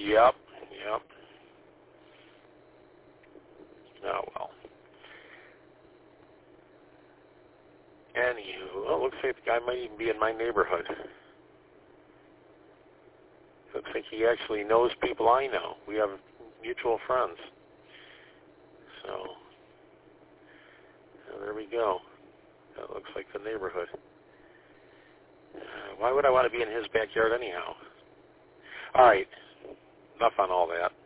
Yep. Oh, well. Anywho, well, it looks like the guy might even be in my neighborhood. Looks like he actually knows people I know. We have mutual friends. So, there we go. That looks like the neighborhood. Why would I want to be in his backyard anyhow? All right. Enough on all that.